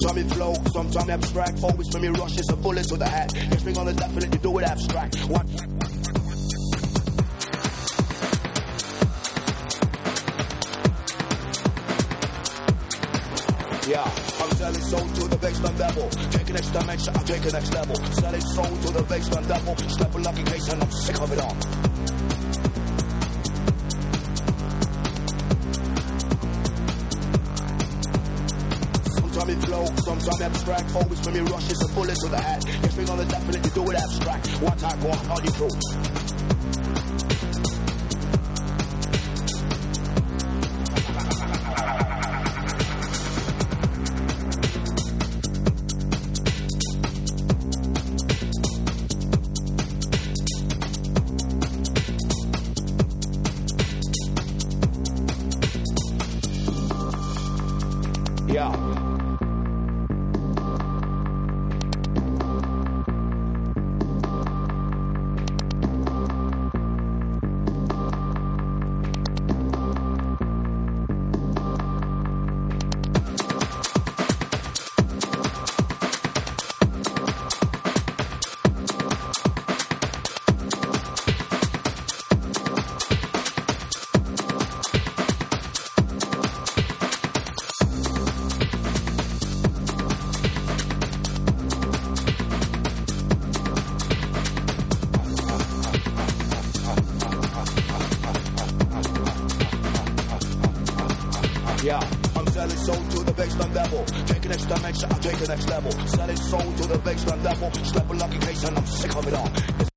Sometimes it flow, sometimes abstract. Always when me rush, it's a bullet to the head. Yes, we gonna definitely do it abstract. What? Yeah, I'm selling soul to the basement level. Take next dimension, I take the next level. Selling soul to the basement level. Step a lucky case and I'm sick of it all. Sometimes it flow, sometimes abstract. Always when me rush, it's a bullet to the head. Yes, we gonna definitely do it abstract. One time, go on the crew. Yeah, I'm selling soul to the basement level. Take the next dimension, I take the next level. Selling soul to the basement level. Slap a lucky case and I'm sick of it all.